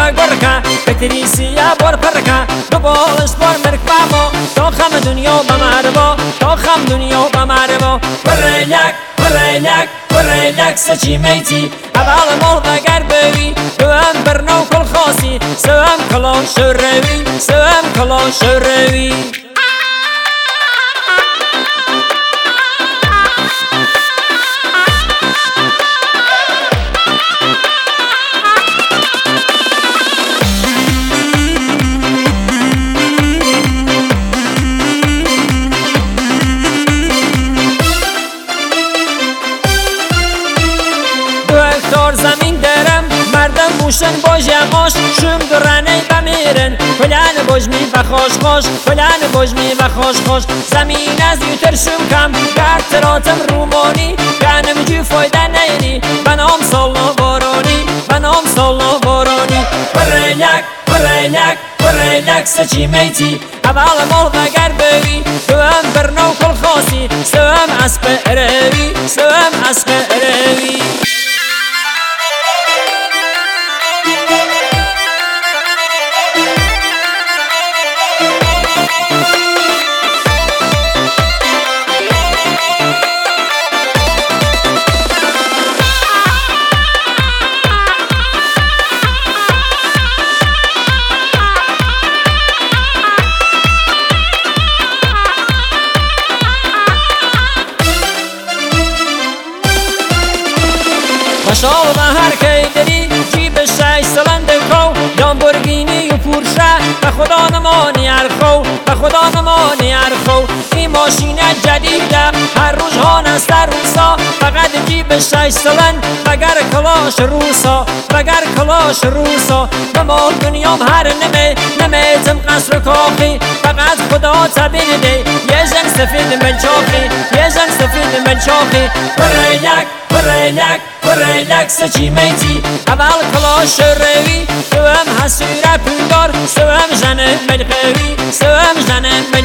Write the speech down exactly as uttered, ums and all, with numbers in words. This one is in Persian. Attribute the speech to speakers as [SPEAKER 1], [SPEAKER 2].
[SPEAKER 1] گرکه بتریسیا بر پرکه دو بالش بر مرکبا تو خم دنیا بمربا تو خم دنیا بمربا برلک برلک برلک سچی میتی اول مال بگر بوی دوام برنو کل خاصی سوام کلا شروی سوام کلا شروی زمین درم مردم موشن باج یماش شوم درنه بمیرن فلان باج می بخوش خوش فلان باج می بخوش خوش زمین از یوتر شوم کم کارتراتم رومانی کنم جو فایده نینی بنام سالنا بارانی بنام سالنا بارانی برلک برلک برلک سچی میتی اول مال بگر بوی دوام برنو کل خاصی سوام اسب اروی سوام اسب اروی مشال و هر کی دری جیب شش سلند کو لامبورگینی و پورشه به خدا نمانی ارخو به خدا نمانی ارخو این ماشین جدیده هر روز هان است در روسا فقط جیب شش سلند بگر کلاش روسا بگر کلاش روسا نمال دنیام هر نمه نمه تم قصر کاخی فقط خدا تبین دی یه جن سفید من چاخی یه جن سفید من چاخی برلک برلک برلک سچی میتی اول کلاش روی سوام حسیر پولدار سوام جن ملقوی سوام جن